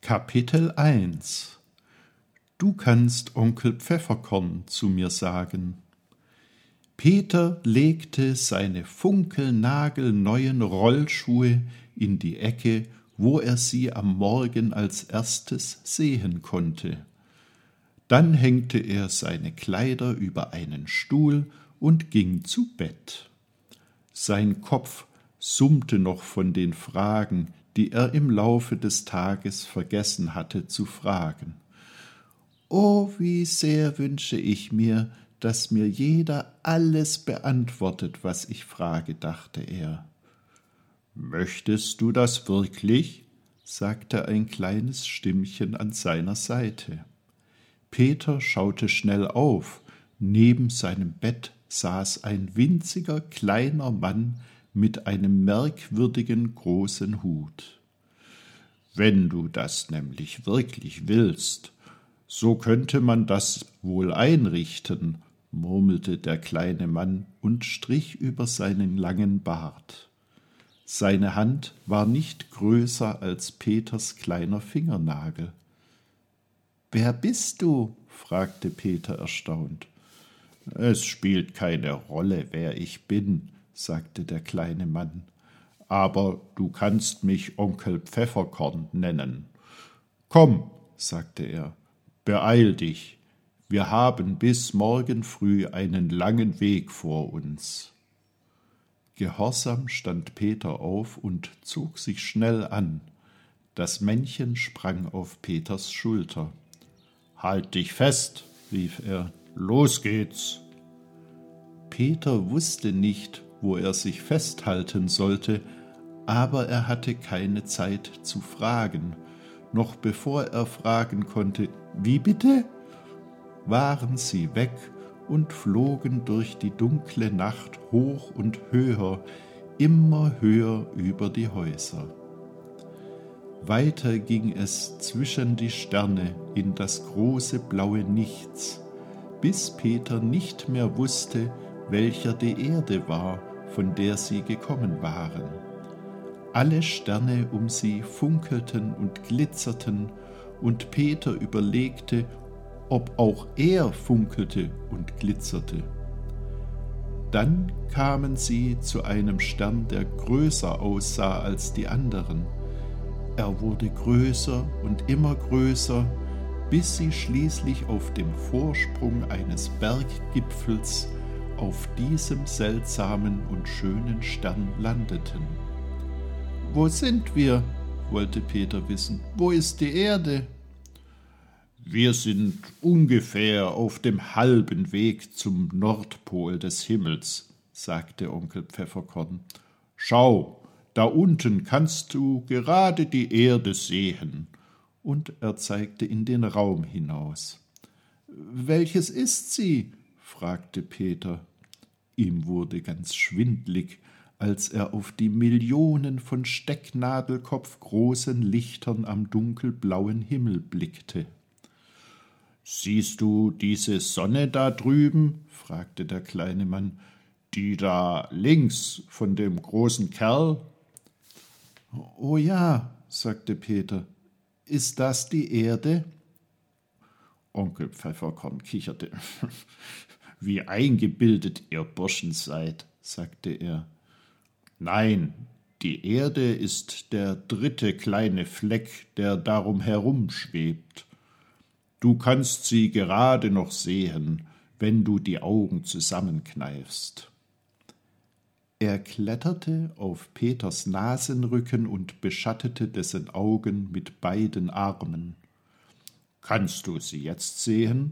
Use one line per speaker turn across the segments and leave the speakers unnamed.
Kapitel 1 Du kannst Onkel Pfefferkorn zu mir sagen. Peter legte seine funkelnagelneuen Rollschuhe in die Ecke, wo er sie am Morgen als erstes sehen konnte. Dann hängte er seine Kleider über einen Stuhl und ging zu Bett. Sein Kopf summte noch von den Fragen, die er im Laufe des Tages vergessen hatte zu fragen. »Oh, wie sehr wünsche ich mir, dass mir jeder alles beantwortet, was ich frage«, dachte er. »Möchtest du das wirklich?«, sagte ein kleines Stimmchen an seiner Seite. Peter schaute schnell auf. Neben seinem Bett saß ein winziger kleiner Mann mit einem merkwürdigen großen Hut. »Wenn du das nämlich wirklich willst, so könnte man das wohl einrichten«, murmelte der kleine Mann und strich über seinen langen Bart. Seine Hand war nicht größer als Peters kleiner Fingernagel. »Wer bist du?«, fragte Peter erstaunt. »Es spielt keine Rolle, wer ich bin«, sagte der kleine Mann, »aber du kannst mich Onkel Pfefferkorn nennen. Komm«, sagte er, »beeil dich, wir haben bis morgen früh einen langen Weg vor uns.« Gehorsam stand Peter auf und zog sich schnell an. Das Männchen sprang auf Peters Schulter. »Halt dich fest«, rief er, »los geht's!« Peter wusste nicht, wo er sich festhalten sollte, aber er hatte keine Zeit zu fragen. Noch bevor er fragen konnte, »Wie bitte?«, waren sie weg und flogen durch die dunkle Nacht hoch und höher, immer höher über die Häuser. Weiter ging es zwischen die Sterne in das große blaue Nichts, bis Peter nicht mehr wusste, welcher die Erde war, von der sie gekommen waren. Alle Sterne um sie funkelten und glitzerten, und Peter überlegte, ob auch er funkelte und glitzerte. Dann kamen sie zu einem Stern, der größer aussah als die anderen. Er wurde größer und immer größer, bis sie schließlich auf dem Vorsprung eines Berggipfels auf diesem seltsamen und schönen Stern landeten. »Wo sind wir?«, wollte Peter wissen. »Wo ist die Erde?« »Wir sind ungefähr auf dem halben Weg zum Nordpol des Himmels«, sagte Onkel Pfefferkorn. »Schau, da unten kannst du gerade die Erde sehen.« Und er zeigte in den Raum hinaus. »Welches ist sie?«, fragte Peter. Ihm wurde ganz schwindlig, als er auf die Millionen von stecknadelkopfgroßen Lichtern am dunkelblauen Himmel blickte. »Siehst du diese Sonne da drüben?«, fragte der kleine Mann. »Die da links von dem großen Kerl?« »Oh ja«, sagte Peter. »Ist das die Erde?« Onkel Pfefferkorn kicherte. »Wie eingebildet ihr Burschen seid«, sagte er. »Nein, die Erde ist der dritte kleine Fleck, der darum herumschwebt. Du kannst sie gerade noch sehen, wenn du die Augen zusammenkneifst.« Er kletterte auf Peters Nasenrücken und beschattete dessen Augen mit beiden Armen. »Kannst du sie jetzt sehen?«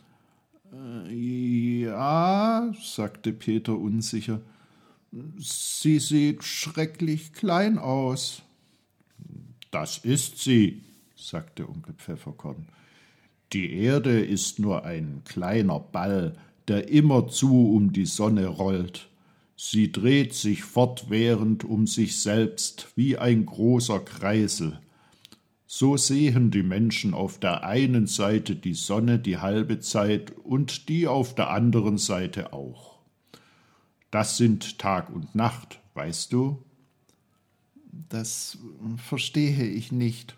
»Ja«, sagte Peter unsicher. »Sie sieht schrecklich klein aus.« »Das ist sie«, sagte Onkel Pfefferkorn. »Die Erde ist nur ein kleiner Ball, der immerzu um die Sonne rollt. Sie dreht sich fortwährend um sich selbst wie ein großer Kreisel. So sehen die Menschen auf der einen Seite die Sonne die halbe Zeit und die auf der anderen Seite auch. Das sind Tag und Nacht, weißt du?« »Das verstehe ich nicht«,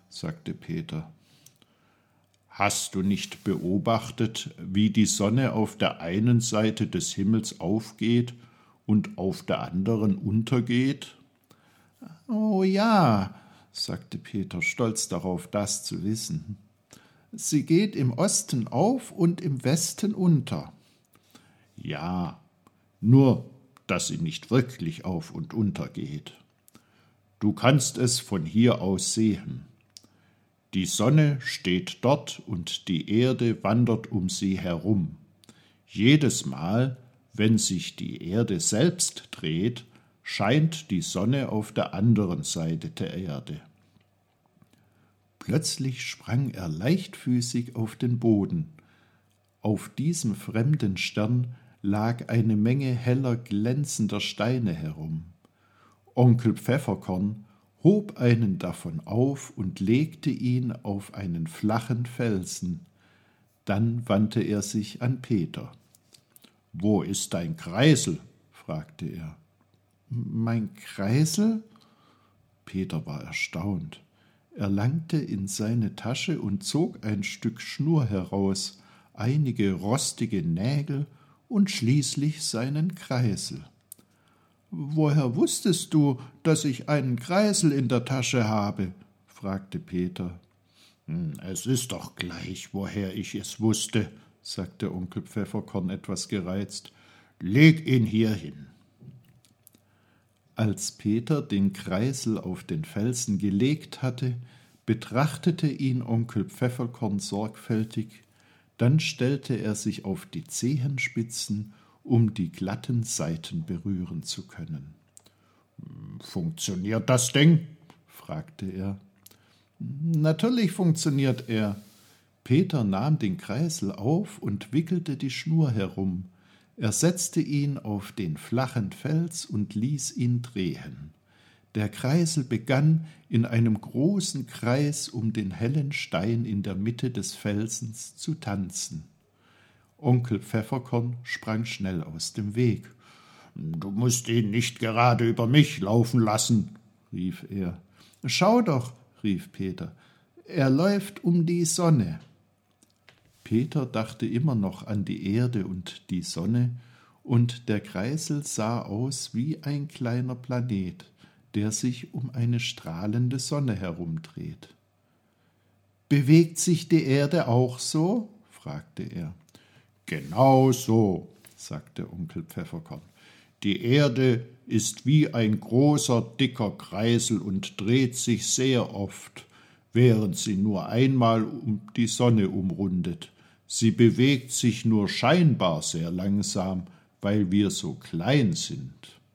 sagte Peter. »Hast du nicht beobachtet, wie die Sonne auf der einen Seite des Himmels aufgeht und auf der anderen untergeht?« »Oh ja«, sagte Peter, stolz darauf, das zu wissen. »Sie geht im Osten auf und im Westen unter.« »Ja, nur, dass sie nicht wirklich auf und unter geht. Du kannst es von hier aus sehen. Die Sonne steht dort und die Erde wandert um sie herum. Jedes Mal, wenn sich die Erde selbst dreht, scheint die Sonne auf der anderen Seite der Erde.« Plötzlich sprang er leichtfüßig auf den Boden. Auf diesem fremden Stern lag eine Menge heller, glänzender Steine herum. Onkel Pfefferkorn hob einen davon auf und legte ihn auf einen flachen Felsen. Dann wandte er sich an Peter. »Wo ist dein Kreisel?« fragte er. »Mein Kreisel?« Peter war erstaunt. Er langte in seine Tasche und zog ein Stück Schnur heraus, einige rostige Nägel und schließlich seinen Kreisel. »Woher wusstest du, dass ich einen Kreisel in der Tasche habe?« fragte Peter. »Es ist doch gleich, woher ich es wusste«, sagte Onkel Pfefferkorn etwas gereizt. »Leg ihn hier hin.« Als Peter den Kreisel auf den Felsen gelegt hatte, betrachtete ihn Onkel Pfefferkorn sorgfältig, dann stellte er sich auf die Zehenspitzen, um die glatten Seiten berühren zu können. »Funktioniert das Ding?« fragte er. »Natürlich funktioniert er.« Peter nahm den Kreisel auf und wickelte die Schnur herum. Er setzte ihn auf den flachen Fels und ließ ihn drehen. Der Kreisel begann in einem großen Kreis um den hellen Stein in der Mitte des Felsens zu tanzen. Onkel Pfefferkorn sprang schnell aus dem Weg. »Du musst ihn nicht gerade über mich laufen lassen«, rief er. »Schau doch«, rief Peter, »er läuft um die Sonne.« Peter dachte immer noch an die Erde und die Sonne, und der Kreisel sah aus wie ein kleiner Planet, der sich um eine strahlende Sonne herumdreht. »Bewegt sich die Erde auch so?« fragte er. »Genau so«, sagte Onkel Pfefferkorn. »Die Erde ist wie ein großer, dicker Kreisel und dreht sich sehr oft, während sie nur einmal um die Sonne umrundet. Sie bewegt sich nur scheinbar sehr langsam, weil wir so klein sind.«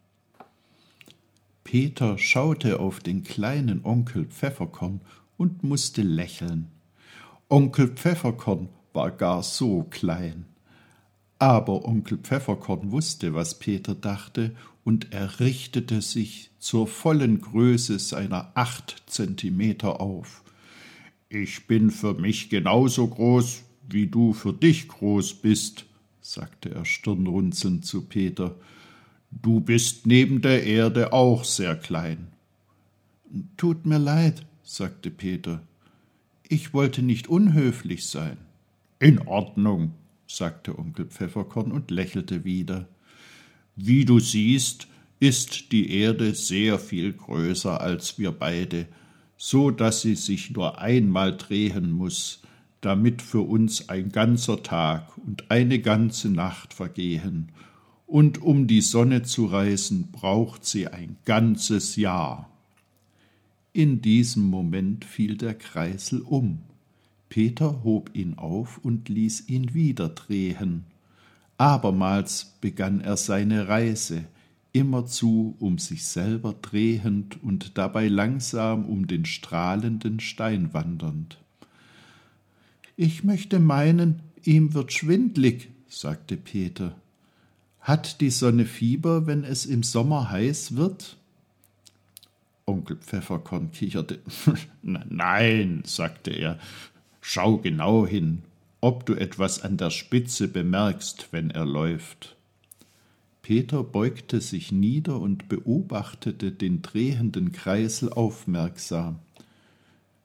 Peter schaute auf den kleinen Onkel Pfefferkorn und musste lächeln. Onkel Pfefferkorn war gar so klein. Aber Onkel Pfefferkorn wusste, was Peter dachte, und er richtete sich zur vollen Größe seiner 8 Zentimeter auf. »Ich bin für mich genauso groß, wie du für dich groß bist«, sagte er stirnrunzelnd zu Peter. »Du bist neben der Erde auch sehr klein.« »Tut mir leid«, sagte Peter. »Ich wollte nicht unhöflich sein.« »In Ordnung«, sagte Onkel Pfefferkorn und lächelte wieder. »Wie du siehst, ist die Erde sehr viel größer als wir beide, so dass sie sich nur einmal drehen muss, damit für uns ein ganzer Tag und eine ganze Nacht vergehen. Und um die Sonne zu reisen, braucht sie ein ganzes Jahr.« In diesem Moment fiel der Kreisel um. Peter hob ihn auf und ließ ihn wieder drehen. Abermals begann er seine Reise, immerzu um sich selber drehend und dabei langsam um den strahlenden Stein wandernd. »Ich möchte meinen, ihm wird schwindlig«, sagte Peter. »Hat die Sonne Fieber, wenn es im Sommer heiß wird?« Onkel Pfefferkorn kicherte. »Nein«, sagte er, »schau genau hin, ob du etwas an der Spitze bemerkst, wenn er läuft.« Peter beugte sich nieder und beobachtete den drehenden Kreisel aufmerksam.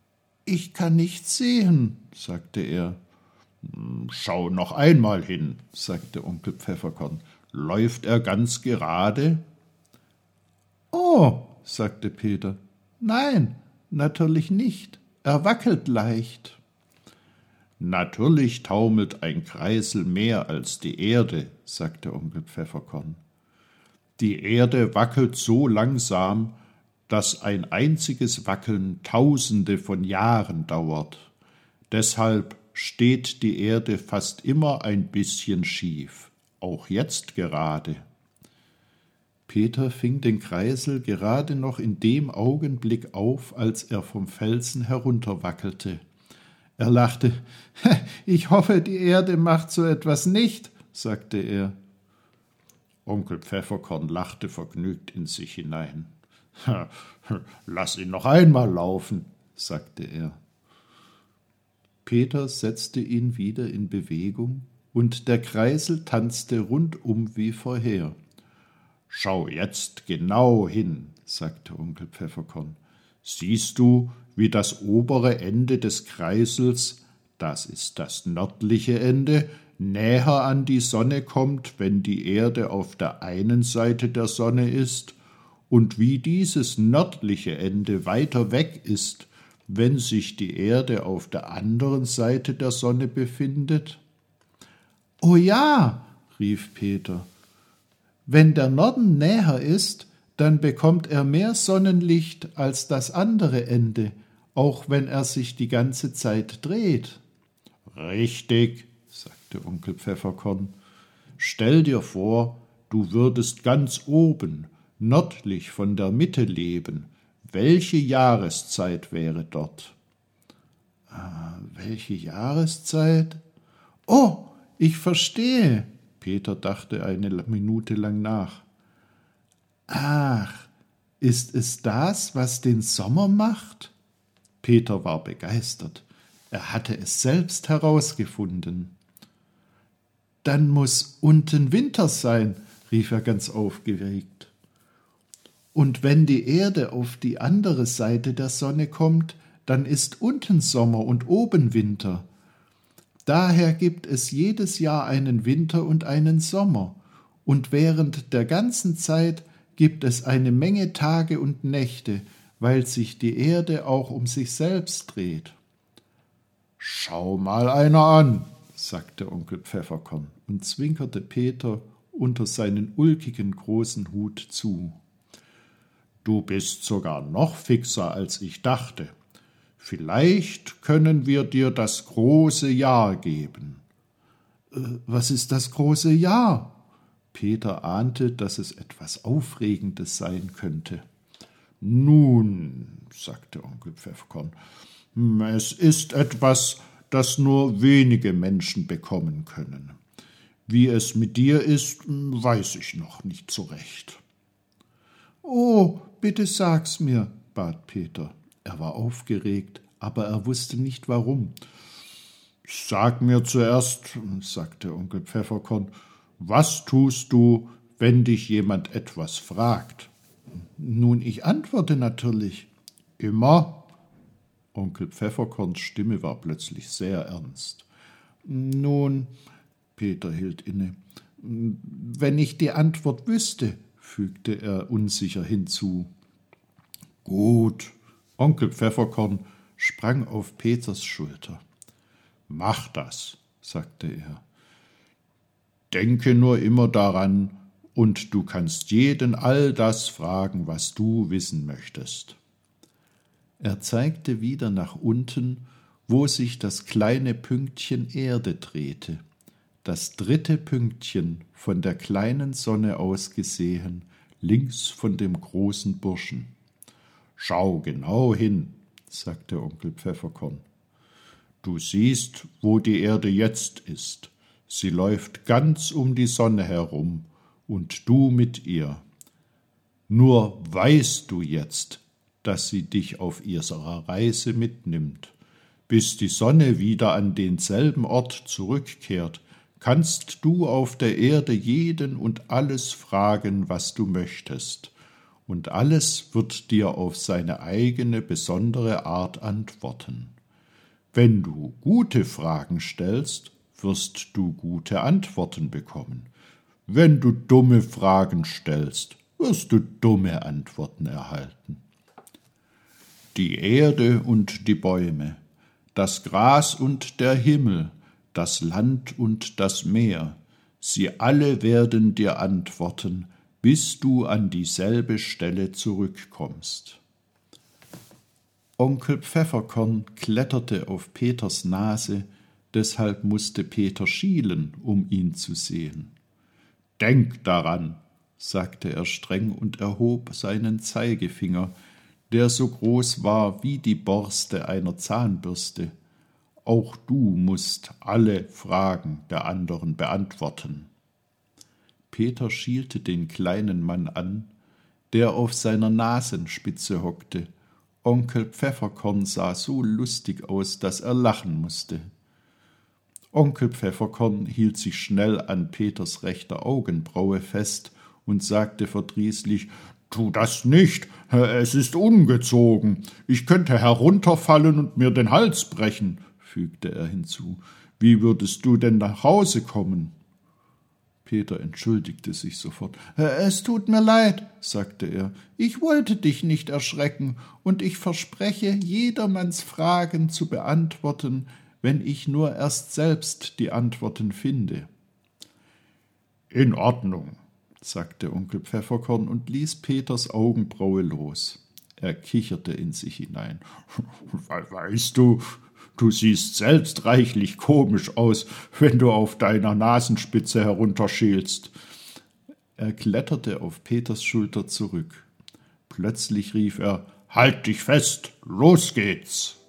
»Ich kann nichts sehen«, sagte er. »Schau noch einmal hin«, sagte Onkel Pfefferkorn. »Läuft er ganz gerade?« »Oh«, sagte Peter, »nein, natürlich nicht. Er wackelt leicht.« »Natürlich taumelt ein Kreisel mehr als die Erde«, sagte Onkel Pfefferkorn. »Die Erde wackelt so langsam, dass ein einziges Wackeln Tausende von Jahren dauert. Deshalb steht die Erde fast immer ein bisschen schief, auch jetzt gerade.« Peter fing den Kreisel gerade noch in dem Augenblick auf, als er vom Felsen herunterwackelte. Er lachte. »Ich hoffe, die Erde macht so etwas nicht«, sagte er. Onkel Pfefferkorn lachte vergnügt in sich hinein. »Lass ihn noch einmal laufen«, sagte er. Peter setzte ihn wieder in Bewegung, und der Kreisel tanzte rundum wie vorher. »Schau jetzt genau hin«, sagte Onkel Pfefferkorn. »Siehst du, wie das obere Ende des Kreisels, das ist das nördliche Ende, näher an die Sonne kommt, wenn die Erde auf der einen Seite der Sonne ist, und wie dieses nördliche Ende weiter weg ist, wenn sich die Erde auf der anderen Seite der Sonne befindet?« »Oh ja«, rief Peter, »wenn der Norden näher ist, dann bekommt er mehr Sonnenlicht als das andere Ende, auch wenn er sich die ganze Zeit dreht.« »Richtig«, sagte Onkel Pfefferkorn. »Stell dir vor, du würdest ganz oben, nördlich von der Mitte leben. Welche Jahreszeit wäre dort?« »Welche Jahreszeit? Oh, ich verstehe.« Peter dachte eine Minute lang nach. »Ach, ist es das, was den Sommer macht?« Peter war begeistert. Er hatte es selbst herausgefunden. »Dann muß unten Winter sein«, rief er ganz aufgeregt. »Und wenn die Erde auf die andere Seite der Sonne kommt, dann ist unten Sommer und oben Winter. Daher gibt es jedes Jahr einen Winter und einen Sommer, und während der ganzen Zeit gibt es eine Menge Tage und Nächte, weil sich die Erde auch um sich selbst dreht.« »Schau mal einer an«, sagte Onkel Pfefferkorn und zwinkerte Peter unter seinen ulkigen großen Hut zu. »Du bist sogar noch fixer, als ich dachte. Vielleicht können wir dir das große Jahr geben.« »Was ist das große Jahr?« Peter ahnte, dass es etwas Aufregendes sein könnte. »Nun«, sagte Onkel Pfefferkorn, »es ist etwas, das nur wenige Menschen bekommen können. Wie es mit dir ist, weiß ich noch nicht so recht.« »Oh, bitte sag's mir«, bat Peter. Er war aufgeregt, aber er wusste nicht warum. »Sag mir zuerst«, sagte Onkel Pfefferkorn, »was tust du, wenn dich jemand etwas fragt?« »Nun, ich antworte natürlich.« »Immer?« Onkel Pfefferkorns Stimme war plötzlich sehr ernst. »Nun«, Peter hielt inne, »wenn ich die Antwort wüsste«, fügte er unsicher hinzu. »Gut«, Onkel Pfefferkorn sprang auf Peters Schulter. »Mach das«, sagte er. »Denke nur immer daran, und du kannst jeden all das fragen, was du wissen möchtest.« Er zeigte wieder nach unten, wo sich das kleine Pünktchen Erde drehte, das dritte Pünktchen von der kleinen Sonne aus gesehen, links von dem großen Burschen. »Schau genau hin«, sagte Onkel Pfefferkorn. »Du siehst, wo die Erde jetzt ist. Sie läuft ganz um die Sonne herum, und du mit ihr. Nur weißt du jetzt, dass sie dich auf ihrer Reise mitnimmt. Bis die Sonne wieder an denselben Ort zurückkehrt, kannst du auf der Erde jeden und alles fragen, was du möchtest, und alles wird dir auf seine eigene besondere Art antworten. Wenn du gute Fragen stellst, wirst du gute Antworten bekommen. Wenn du dumme Fragen stellst, wirst du dumme Antworten erhalten. Die Erde und die Bäume, das Gras und der Himmel, das Land und das Meer, sie alle werden dir antworten, bis du an dieselbe Stelle zurückkommst. Onkel Pfefferkorn kletterte auf Peters Nase, deshalb musste Peter schielen, um ihn zu sehen. »Denk daran«, sagte er streng und erhob seinen Zeigefinger, der so groß war wie die Borste einer Zahnbürste. »Auch du musst alle Fragen der anderen beantworten.« Peter schielte den kleinen Mann an, der auf seiner Nasenspitze hockte. Onkel Pfefferkorn sah so lustig aus, dass er lachen musste. Onkel Pfefferkorn hielt sich schnell an Peters rechter Augenbraue fest und sagte verdrießlich, »Tu das nicht, es ist ungezogen. Ich könnte herunterfallen und mir den Hals brechen«, fügte er hinzu. »Wie würdest du denn nach Hause kommen?« Peter entschuldigte sich sofort. »Es tut mir leid«, sagte er, »ich wollte dich nicht erschrecken, und ich verspreche, jedermanns Fragen zu beantworten, wenn ich nur erst selbst die Antworten finde.« »In Ordnung«, sagte Onkel Pfefferkorn und ließ Peters Augenbraue los. Er kicherte in sich hinein. »Weißt du, du siehst selbst reichlich komisch aus, wenn du auf deiner Nasenspitze herunterschielst.« Er kletterte auf Peters Schulter zurück. Plötzlich rief er, »Halt dich fest, los geht's!«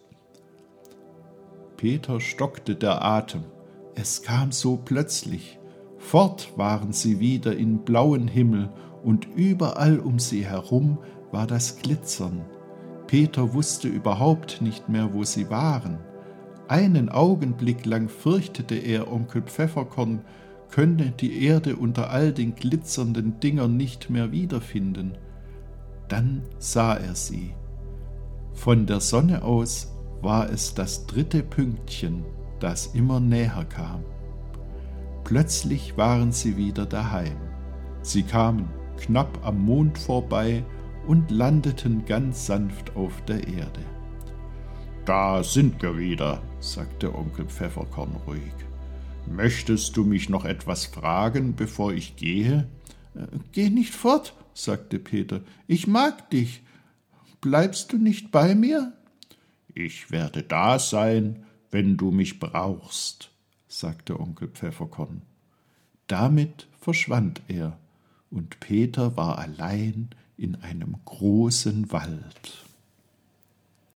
Peter stockte der Atem. Es kam so plötzlich. Fort waren sie wieder in blauen Himmel, und überall um sie herum war das Glitzern. Peter wusste überhaupt nicht mehr, wo sie waren. Einen Augenblick lang fürchtete er, Onkel Pfefferkorn könne die Erde unter all den glitzernden Dingern nicht mehr wiederfinden. Dann sah er sie. Von der Sonne aus war es das dritte Pünktchen, das immer näher kam. Plötzlich waren sie wieder daheim. Sie kamen knapp am Mond vorbei und landeten ganz sanft auf der Erde. »Da sind wir wieder«, sagte Onkel Pfefferkorn ruhig. »Möchtest du mich noch etwas fragen, bevor ich gehe?« »Geh nicht fort«, sagte Peter. »Ich mag dich. Bleibst du nicht bei mir?« »Ich werde da sein, wenn du mich brauchst«, sagte Onkel Pfefferkorn. Damit verschwand er, und Peter war allein in einem großen Wald.